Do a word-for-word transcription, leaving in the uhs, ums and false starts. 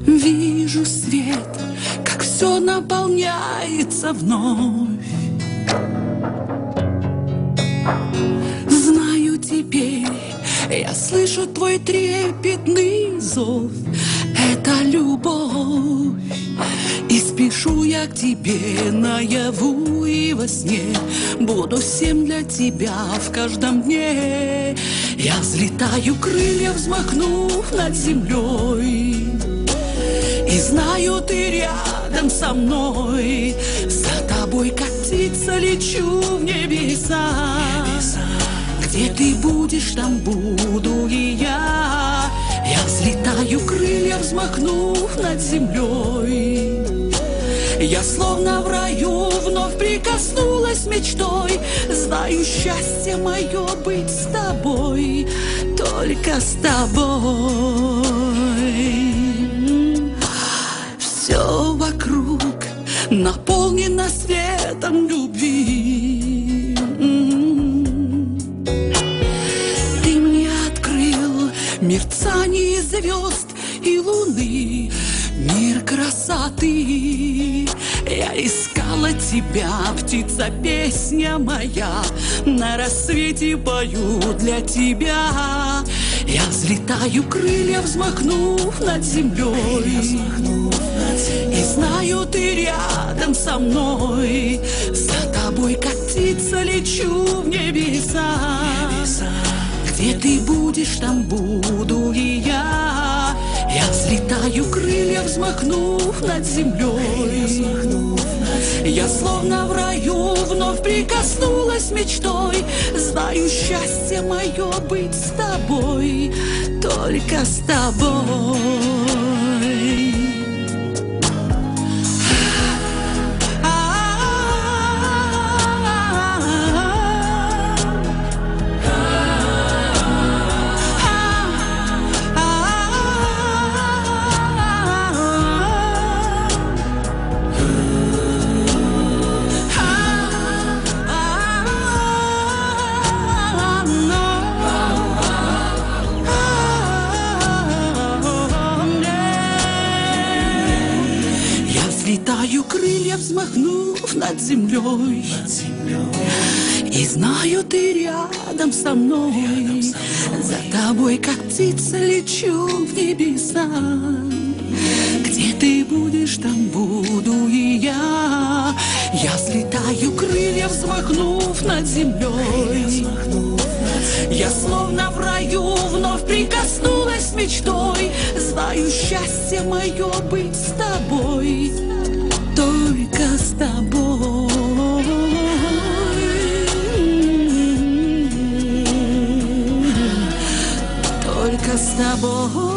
Вижу свет, как все наполняется вновь. Знаю теперь, я слышу твой трепетный зов. Это любовь, и спешу я к тебе наяву и во сне. Буду всем для тебя в каждом дне. Я взлетаю, крылья взмахнув над землей, и знаю, ты рядом со мной. За тобой, как птица, лечу в небеса. Где ты будешь, там буду и я. Я взлетаю, крылья взмахнув над землей. Я словно в раю вновь прикоснулась мечтой. Знаю, счастье мое быть с тобой, только с тобой. Все вокруг наполнено светом любви. Ты мне открыл мерцание звезд и луны, мир красоты. Я искала тебя, птица, песня моя, на рассвете пою для тебя. Я взлетаю, крылья взмахнув над землей, и знаю, ты рядом со мной. За тобой, как птица, лечу в небеса. Где ты будешь, там буду и я. Я взлетаю, крылья взмахнув над землей. Я словно в раю вновь прикоснулась мечтой. Знаю, счастье мое быть с тобой, только с тобой. Летаю, крылья взмахнув над землей, и знаю, ты рядом со мной. За тобой, как птица, лечу в небеса. Где ты будешь, там буду и я. Я взлетаю, крылья взмахнув над землей. Я словно в раю вновь прикоснулась мечтой. Знаю, счастье мое быть с тобой, только с тобой. Только с тобой.